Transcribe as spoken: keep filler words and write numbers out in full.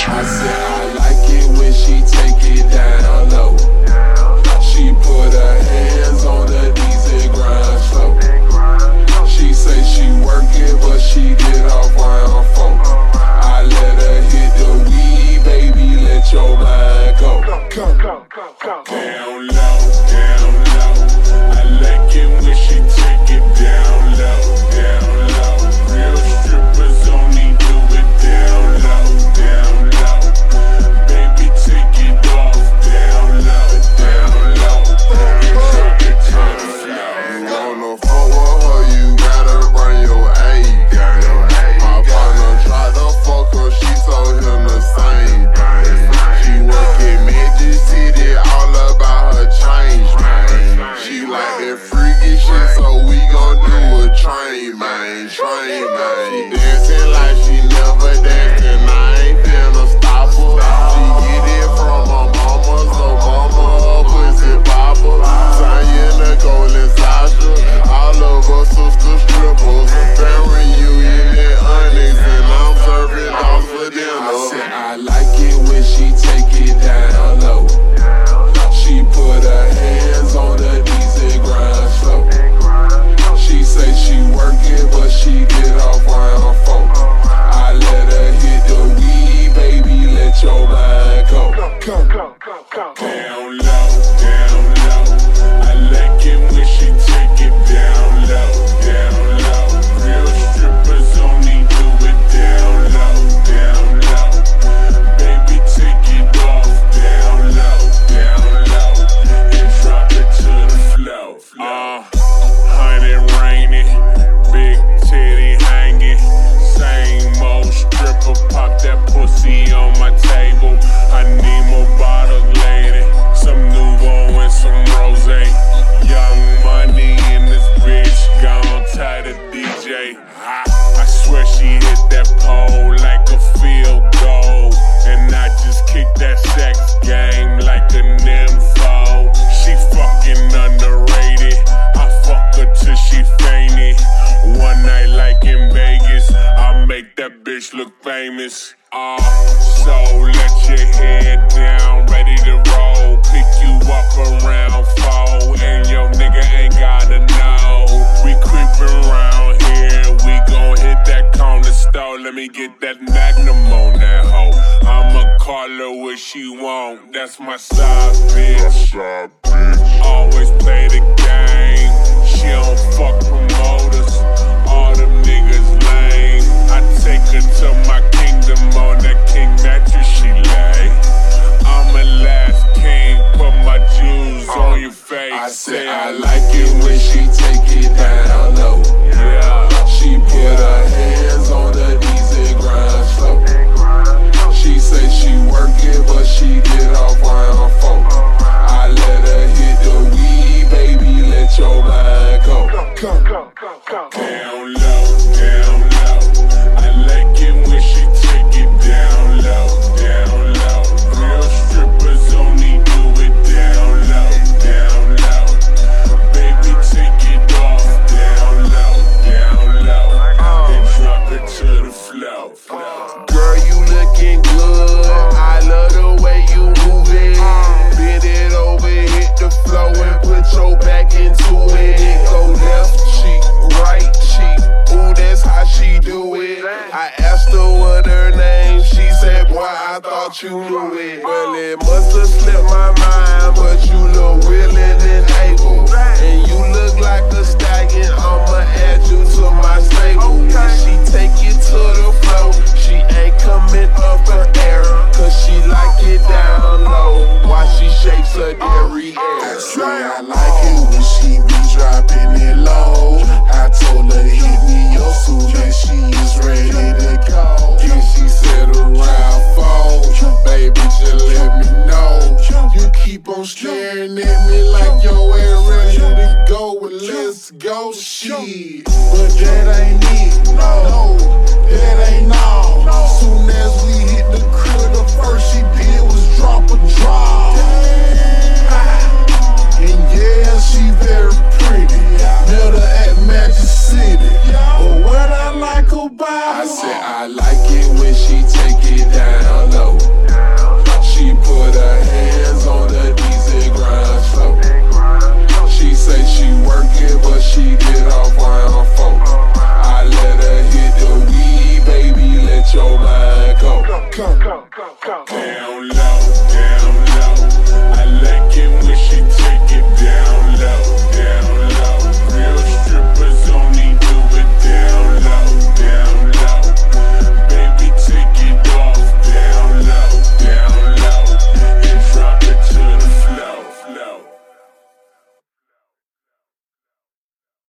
I said I like it when she take it down low. She put her hands on the diesel grind slow. She say she work it, but she get off round four. I let her hit the weed, baby, let your mind go. Come, come, come, come. Down low, down low. I like it when she take it down low, down low. Real strippers only do it down low, down low. Baby, take it off, down low, down low. And drop it to the floor. You wanna fuck with her, you gotta bring your A game. My partner tried to fuck her, she told him the same thing. She work at Magic City, all about her change, man. She like that freaky shit, so we gon' do a train, man, train, man. She dancing like she never danced, and I ain't finna stop her. She get it from her mama, so mama her pussy popper. Tanya, Nicole, and Sasha, all of her sister strippers. Family reunion, Onyx, and I'm serving dogs for dinner. I said I like it when she take it down low. She put her hands on the diesel grind slow. She say she work it, but she get off round four. I let her hit the weed, baby, let your mind go. Come, come, come, come. Down low, down low. I like it when she take it down low, down low. Real strippers only do it down low, down low. Baby, take it off, down low, down low. And drop it to the floor. Uh, honey raining, big titty hanging. Same old stripper, pop that pussy on my table. I need more bottles, lady. Some Nouveau and some Rosé. Young money in this bitch, gone tie the D J. I, I swear she hit that pole like a field goal. And I just kicked that sex game like a nympho. She fucking underrated. I fuck her till she fainted. One night like in Vegas, I make that bitch look famous. Ah, uh, so let your head down, ready to roll. Pick you up around four, and your nigga ain't gotta know. We creepin' around here, we gon' hit that corner store. Let me get that Magnum on that hoe. I'ma call her what she want, that's my side bitch. Always play the game, she don't fuck promoters. All them niggas lame. I take her to my kingdom on that king mattress she lay. I'm a last king, put my jewels on your face. I said I like it when she take it down low. Yeah. She put her hands on the diesel grind slow. She say she work it, but she get off round four. I let her hit the weed, baby, let your mind go. Come, come, come, come. Down low, down low. I like it when she take it down low, down low. Real strippers only do it down low, down low. Baby, take it off, down low, down low. And drop it to the floor. Girl, you looking good. I love the way you move it. Bend it over, hit the floor, and put your back into it. Go left cheek, right cheek. Ooh, that's how she do it. I asked her what her name. She said, boy, I thought you knew it. Well, it must have slipped my mind, but you look willing and able. And you look like a stallion. I'ma add you to my stable. If she take it to the floor, she ain't coming up her air, cause she like it down low while she shakes her derriere. I say I like it when she be dropping it low. I told her hit me up soon as she is ready to go. Then she said around four, baby, just let me know. You keep on staring at me like your ass ready to go. Well, let's go, shit. But that ain't it, no, that ain't all. Soon as we hit the crib, the first she did was drop a draw. And yeah, she very pretty. Met her at Magic City. But what I like about her, I said I like